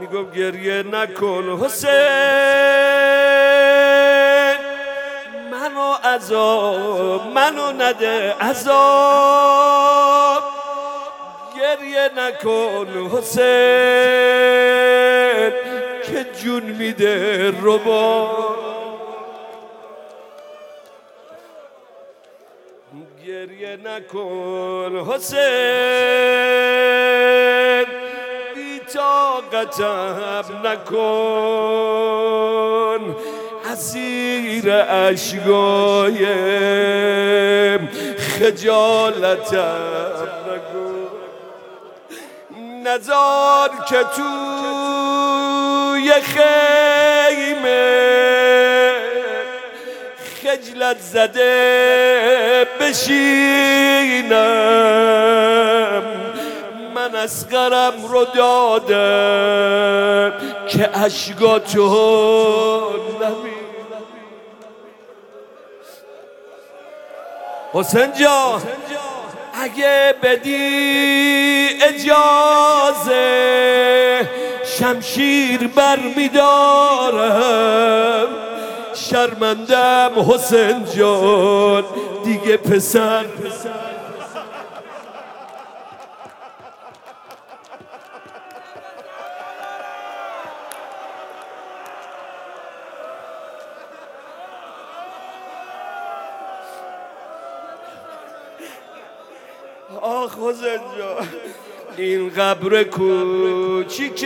میگفت گریه نکن حسین، منو عذاب منو نده عذاب، گریه نکن حسین که جون میده رباب، گریه نکن حسین بی طاقتم نکن، اسیر اشکایم خجالتم نکن، نزار که توی خیمه خجلت زده بشینم، من اصغرم رو دادم که اشکاتو نبینم. حسین جان اگه بدی اجازه شمشیر بر میدارم، شرمندم حسین جان دیگه پسر آخ حسین جان این قبر کوچیکش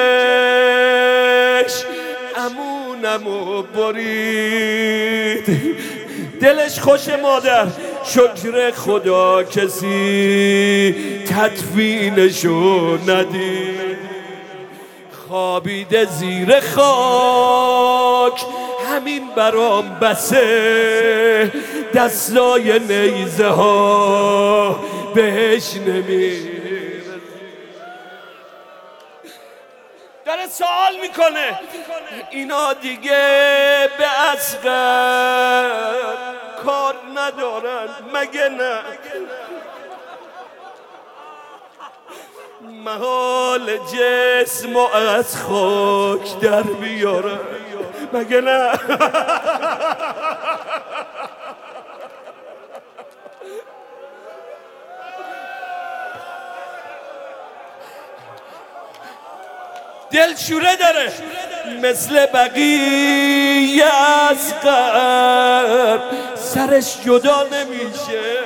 امونمو برید، دلش خوش مادر شکر خدا کسی تدفینشو ندید، خوابیده زیر خاک همین برام بسه، دستای نیزه ها بهش نمیرسه. داره سوال میکنه اینا دیگه به اصغر کار ندارن مگه نه؟ محال جسم از خاک در بیارن مگه نه؟ دلشوره داره مثل بقیه اصغر سرش جدا نمیشه،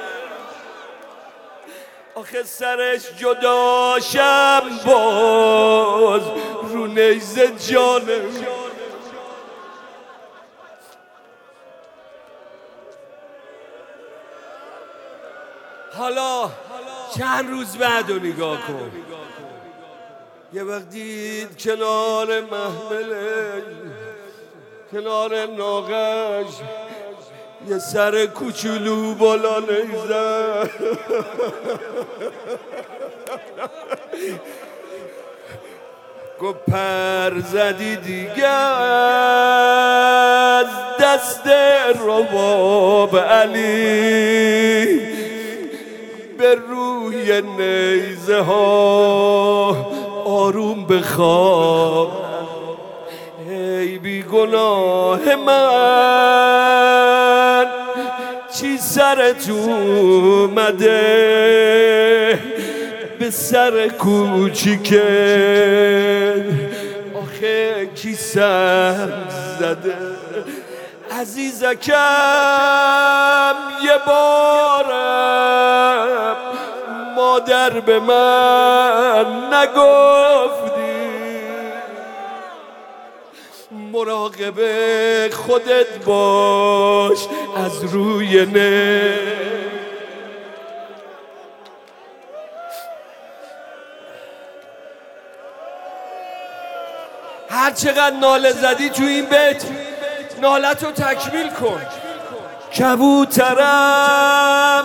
آخه سرش جداشم باز رو نیزه جانم. حالا چند روز بعد رو نگاه کن، یه وقت دید کنار محمله کنار ناقش یه سر کوچولو بالا نیزه، گفت پر زدی دیگه از دست رباب علی، به روی نیزه ها آروم بخواب، ای بی گناه من چی سرت اومده به سر کوچیکه، آخه کی سر زده عزیزکم یه بارم مادر به من نگفتی، مراقب خودت باش از روی نه. هر چقدر ناله زدی تو این بیت نالتو تکمیل کن. کبوترم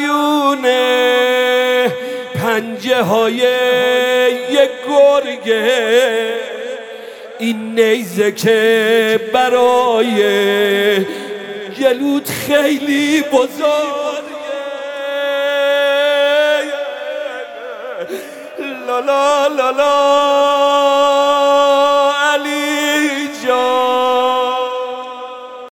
میونه پنجه های یک گرگه، این نیزه که برای گلوت خیلی بزرگه، لا لا لا لا